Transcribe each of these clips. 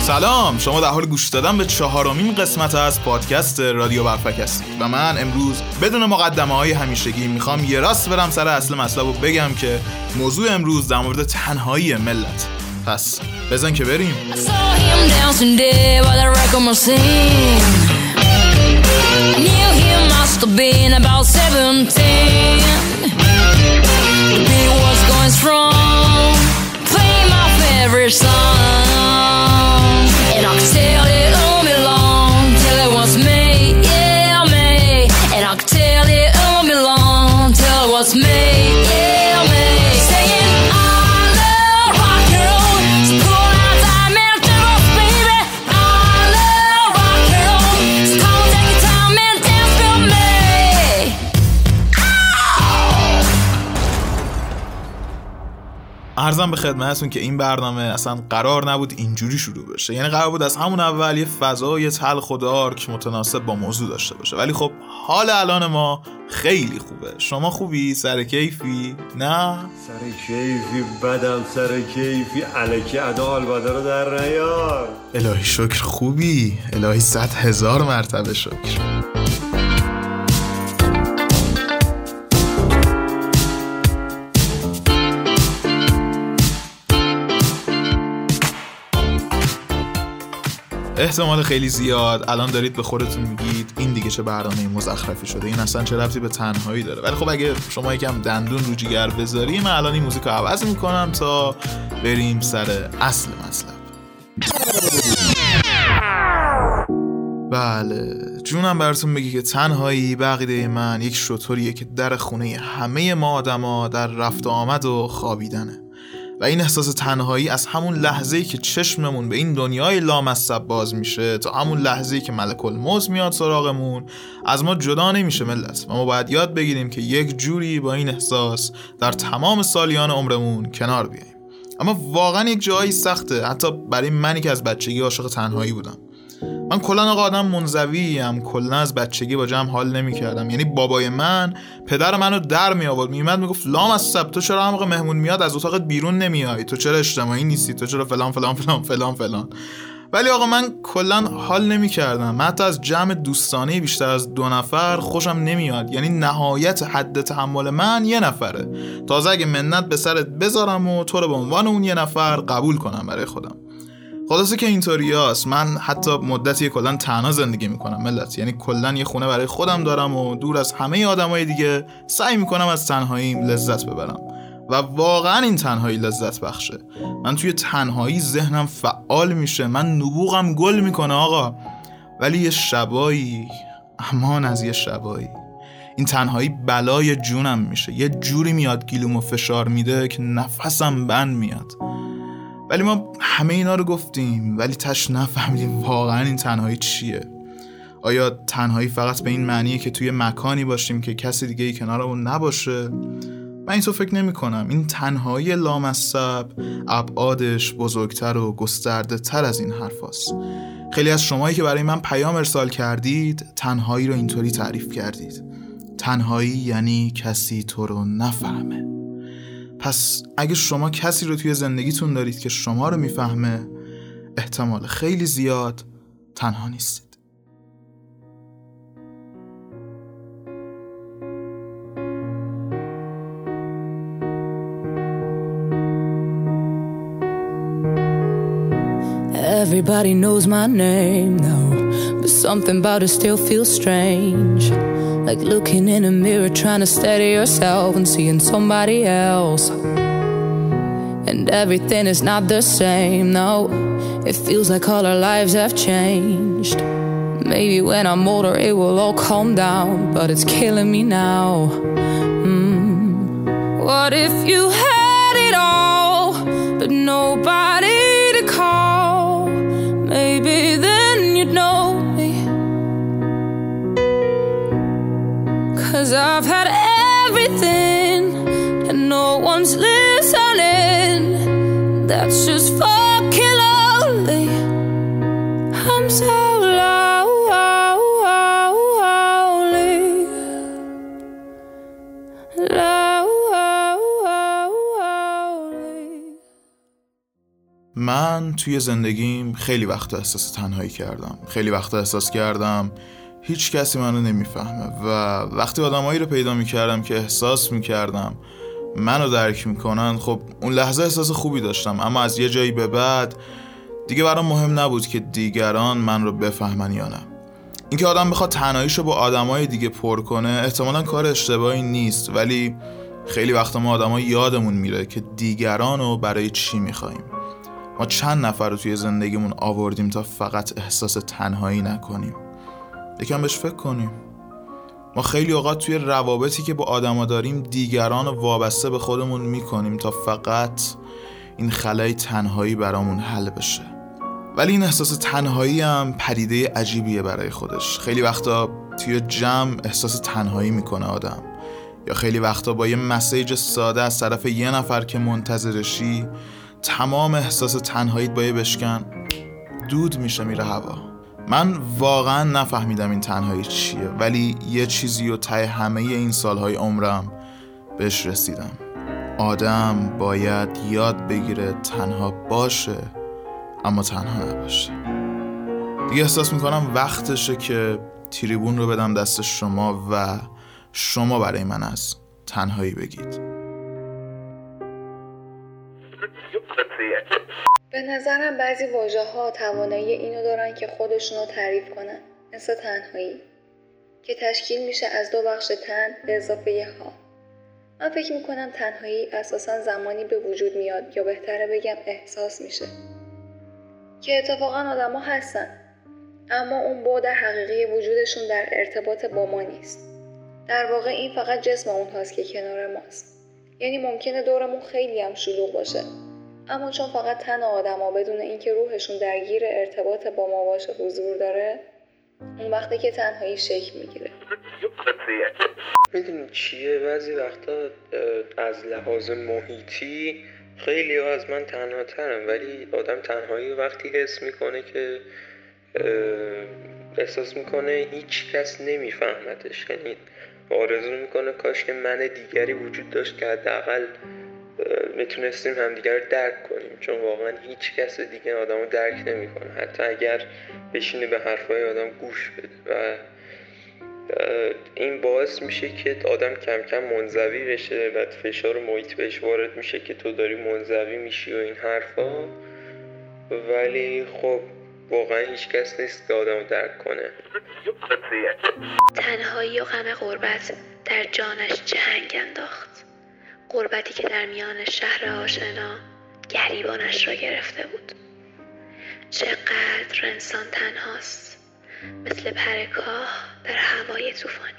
سلام، شما در حال گوش دادن به 4مین قسمت از پادکست رادیو برفک هستید و من امروز بدون مقدمه های همیشگی میخوام یه راست برم سر اصل مطلب و بگم که موضوع امروز در مورد تنهایی ملت. پس بزن که بریم. And I could tell it all me long till it was me, yeah, me. And I could tell it all me long till it was me, yeah, me. Saying I love rock and roll, so pull out time and do us, baby. I love rock and roll, so come on, take your time and dance with me. عرضم به خدمتتون که این برنامه اصلا قرار نبود اینجوری شروع بشه، یعنی قرار بود از همون اول یه فضای تلخ و دارک متناسب با موضوع داشته باشه، ولی خب حال الان ما خیلی خوبه. شما خوبی؟ سر کیفی؟ نه؟ سر کیفی بدم، سر کیفی الکی ادا حال بدا رو در نیار. الهی شکر خوبی، الهی 100,000 مرتبه شکر. احتمال خیلی زیاد الان دارید به خودتون میگید این دیگه چه برنامه مزخرفی شده، این اصلا چه ربطی به تنهایی داره. ولی خب اگه شما یکم دندون رو جیگر بذاری، من الان این موزیک رو عوض میکنم تا بریم سر اصل مطلب. بله، جونم براتون بگی که تنهایی به عقیده من یک شتریه که در خونه همه ما آدما در رفت و آمد و خوابیدنه. و این احساس تنهایی از همون لحظه‌ای که چشممون به این دنیای لامصب باز میشه تا همون لحظه‌ای که ملک الموت میاد سراغمون از ما جدا نمیشه ملت. و ما باید یاد بگیریم که یک جوری با این احساس در تمام سالیان عمرمون کنار بیاییم. اما واقعا یک جایی سخته، حتی برای منی که از بچگی عاشق تنهایی بودم. من کلا آدم منزویم، کلا از بچگی با جمع حال نمی‌کردم. یعنی بابای من پدر منو در می آورد، میومد میگفت لامصب تو چرا هر موقع مهمون میاد از اتاقت بیرون نمیای، تو چرا اجتماعی نیستی، تو چرا فلان فلان فلان فلان فلان. ولی آقا من کلا حال نمی‌کردم. من حتی از جمع دوستانه بیشتر از 2 نفر خوشم نمیاد. یعنی نهایت حد تحمل من 1 نفره. تازه اگه منت به سرت بذارم و تو رو به عنوان اون 1 نفر قبول کنم برای خودم. خلاصه که اینطوریاست. من حتی مدتی کلا تنها زندگی میکنم ملت، یعنی کلا یه خونه برای خودم دارم و دور از همه آدمای دیگه سعی میکنم از تنهاییم لذت ببرم و واقعا این تنهایی لذت بخشه. من توی تنهایی ذهنم فعال میشه، من نبوغم گل میکنه آقا. ولی یه شبایی، امان از یه شبایی، این تنهایی بلای جونم میشه. یه جوری میاد گیلومو فشار میده که نفسم بند میاد. ولی ما همه اینا رو گفتیم ولی تش نفهمیدیم واقعا این تنهایی چیه. آیا تنهایی فقط به این معنیه که توی مکانی باشیم که کسی دیگه ای کنارمون نباشه؟ من اینطور فکر نمی کنم. این تنهایی لامصب ابعادش بزرگتر و گسترده تر از این حرف هست. خیلی از شمایی که برای من پیام ارسال کردید تنهایی رو اینطوری تعریف کردید: تنهایی یعنی کسی تو رو نفهمه. پس اگه شما کسی رو توی زندگیتون دارید که شما رو میفهمه، احتمال خیلی زیاد تنها نیستید. Everybody knows my name now, but something about it still feels strange. Like looking in a mirror, trying to steady yourself and seeing somebody else. And everything is not the same, no. It feels like all our lives have changed. Maybe when I'm older it will all calm down, but it's killing me now. What if you had it all, but nobody to call? Maybe then you'd know me. 'Cause I've had everything and no one's listening. That's just fucking lonely. I'm so من توی زندگیم خیلی وقتا احساس تنهایی کردم. خیلی وقتا احساس کردم هیچ کسی منو نمیفهمه و وقتی آدمایی رو پیدا میکردم که احساس میکردم منو درک میکنن، خب اون لحظه احساس خوبی داشتم. اما از یه جایی به بعد دیگه برام مهم نبود که دیگران من رو بفهمن یا نه. اینکه آدم بخواد تنهاییشو با آدمای دیگه پر کنه احتمالاً کار اشتباهی نیست، ولی خیلی وقتا ما آدما یادمون میره که دیگران رو برای چی میخوایم. ما چند نفر رو توی زندگیمون آوردیم تا فقط احساس تنهایی نکنیم؟ یکم بهش فکر کنیم. ما خیلی اوقات توی روابطی که با آدما داریم دیگران رو وابسته به خودمون میکنیم تا فقط این خلای تنهایی برامون حل بشه. ولی این احساس تنهایی هم پدیده عجیبیه برای خودش. خیلی وقتا توی جمع احساس تنهایی میکنه آدم، یا خیلی وقتا با یه مسیج ساده از طرف یه نفر که منتظرشی تمام احساس تنهاییت با یه بشکن دود میشه، میره هوا. من واقعا نفهمیدم این تنهایی چیه، ولی یه چیزی رو ته همه این سالهای عمرم بهش رسیدم. آدم باید یاد بگیره تنها باشه اما تنها نباشه. دیگه احساس میکنم وقتشه که تریبون رو بدم دست شما و شما برای من از تنهایی بگید. به نظرم بعضی واژه‌ها توانایی اینو دارن که خودشونو تعریف کنن، مثل تنهایی که تشکیل میشه از دو بخش تن به اضافه ها. من فکر میکنم تنهایی اساساً زمانی به وجود میاد، یا بهتره بگم احساس میشه، که اتفاقاً آدم ها هستن اما اون بعد حقیقی وجودشون در ارتباط با ما نیست. در واقع این فقط جسم اونهاست که کنار ماست. یعنی ممکنه دورمون خیلی هم شلوغ باشه، اما چون فقط تن آدم ها بدون اینکه روحشون درگیر ارتباط با ما باشه حضور داره، اون وقتی که تنهایی شکل میگیره. میدونی چیه؟ بعضی وقتا از لحاظ محیطی خیلی ها از من تنها ترم، ولی آدم تنهایی وقتی حس میکنه که احساس میکنه هیچ کس نمیفهمتش. یعنی آرزو میکنه کاش که من دیگری وجود داشت که حداقل میتونستیم همدیگر رو درک کنیم، چون واقعا هیچ کس دیگه آدم رو درک نمیکنه، حتی اگر بشینه به حرفای آدم گوش بده. و این باعث میشه که آدم کم کم منزوی بشه و فشار محیط بهش وارد میشه که تو داری منزوی میشی و این حرفا. ولی خب واقعا هیچ کس نیست که آدم رو درک کنه. تنهایی و غم غربت در جانش جنگ انداخت، غربتی که در میان شهر آشنا گریبانش را گرفته بود. چقدر انسان تنهاست، مثل پر کاه در هوای طوفانی.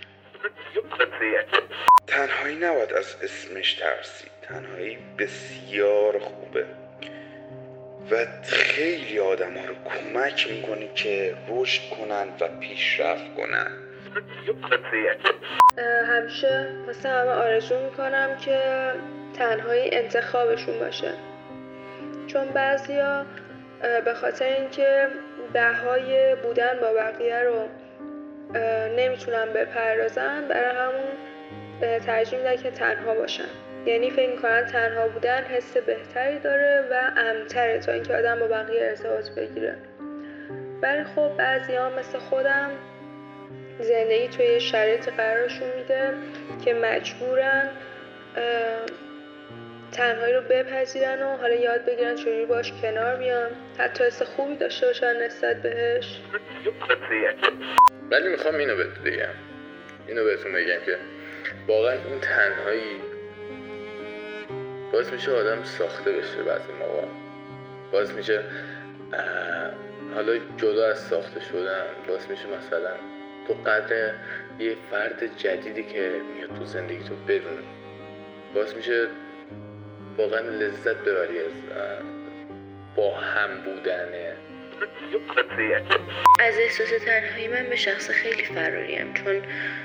تنهایی نباید از اسمش ترسید. تنهایی بسیار خوبه و خیلی آدم ها رو کمک میکنه که رشد کنن و پیشرفت کنن. همیشه مثل همه آرزو میکنم که تنهایی انتخابشون باشه، چون بعضیا به خاطر اینکه بهای بودن با بقیه رو نمیتونن بپردازن، برای همون ترجیح میدن که تنها باشن. یعنی فکر میکنن تنها بودن حس بهتری داره و امن‌تره تا اینکه آدم با بقیه ارتباط بگیره. ولی خب بعضیا مثل خودم زندگی توی شرایط قرارشون میده که مجبورن تنهایی رو بپذیرن و حالا یاد بگیرن چجوری باش کنار بیان، حتی حس خوبی داشته باشن نسبت بهش. ولی میخوام اینو بهتون بگم که واقعا این تنهایی باعث میشه آدم ساخته بشه. بعضی موقع باعث میشه حالا جدا از ساخته شدن، باعث میشه مثلا تو قدر یه فرد جدیدی که میاد تو زندگی تو بدونی، باعث میشه واقعا لذت ببری از با هم بودنه. از احساس تنهایی من به شخص خیلی فراریم، چون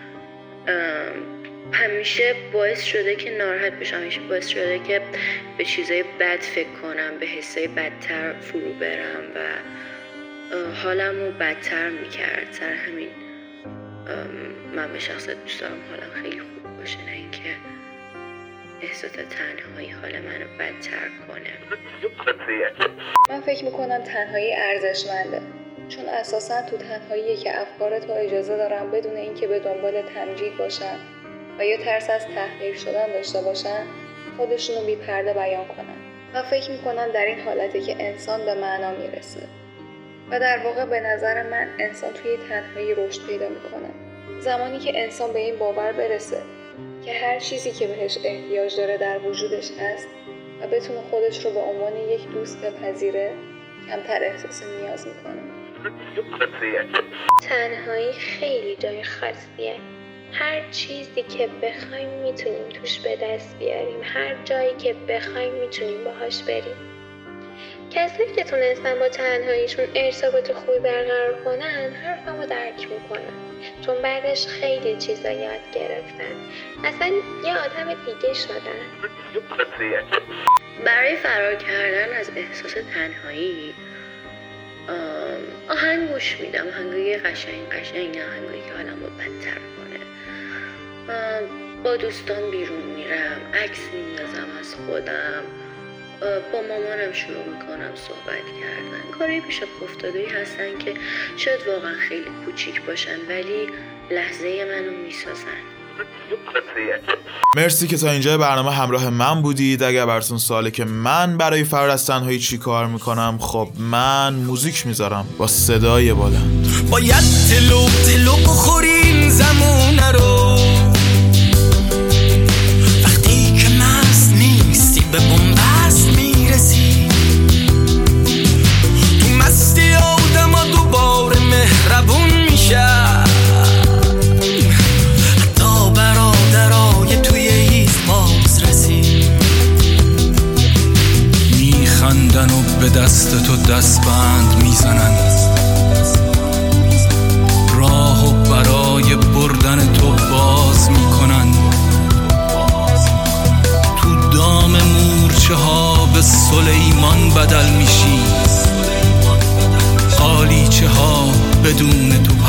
همیشه باعث شده که ناراحت بشم، همیشه باعث شده که به چیزای بد فکر کنم، به حسای بدتر فرو برم و حالمو بدتر میکرد. سر همین من به شخص دوست دارم حالم خیلی خوب باشه، نه اینکه احساس تنهایی حال منو بدتر کنه. من فکر میکنم تنهایی ارزشمنده، چون اساساً تو تنهاییه که افکار تو اجازه دارن بدون اینکه به دنبال تمجید باشن و یا ترس از تحقیر شدن داشته باشن خودشونو بی پرده بیان کنن. من فکر میکنم در این حالته که انسان به معنا میرسه و در واقع به نظر من انسان توی تنهایی رشد پیدا میکنه. زمانی که انسان به این باور برسه که هر چیزی که بهش احتیاج داره در وجودش هست و بتونه خودش رو به عنوان یک دوست بپذیره، کمتر احساس نیاز میکنه. تنهایی خیلی جای خاصیه. هر چیزی که بخوایم میتونیم توش به دست بیاریم، هر جایی که بخوایم میتونیم باهاش بریم. کسایی که تونستن با تنهاییشون ارتباط خوبی برقرار کنن حرفمو درک میکنن، چون بعدش خیلی چیزا یاد گرفتن، اصلا یه آدم دیگه شدن. برای فرار کردن از احساس تنهایی آهنگ گوش میدم، آهنگای قشنگ آهنگایی که حالم رو بدتر کنه. با دوستان بیرون میرم، عکس میندازم از خودم، با مامانم شروع میکنم صحبت کردن. کارهای پیش افتاده‌ای هستن که شاید واقعا خیلی کوچیک باشن ولی لحظه منو میسازن. مرسی که تا اینجا برنامه همراه من بودید. اگر براتون سواله که من برای فرار از تنهایی چی کار میکنم، خب من موزیک میذارم با صدای بلند. باید تلو بخوریم زمونه رو، وقتی که مست نیستی به بنبست میرسی، تو مستی آدم ها دوباره مهربون میشه، حتی برادرای توی هیز باز رسی، میخندن و به دست تو دستبند میزنن، راهو برای بردن تو باز میکنن، تو دام مورچه ها به سلیمان بدل میشی، قالیچه ها بدون تو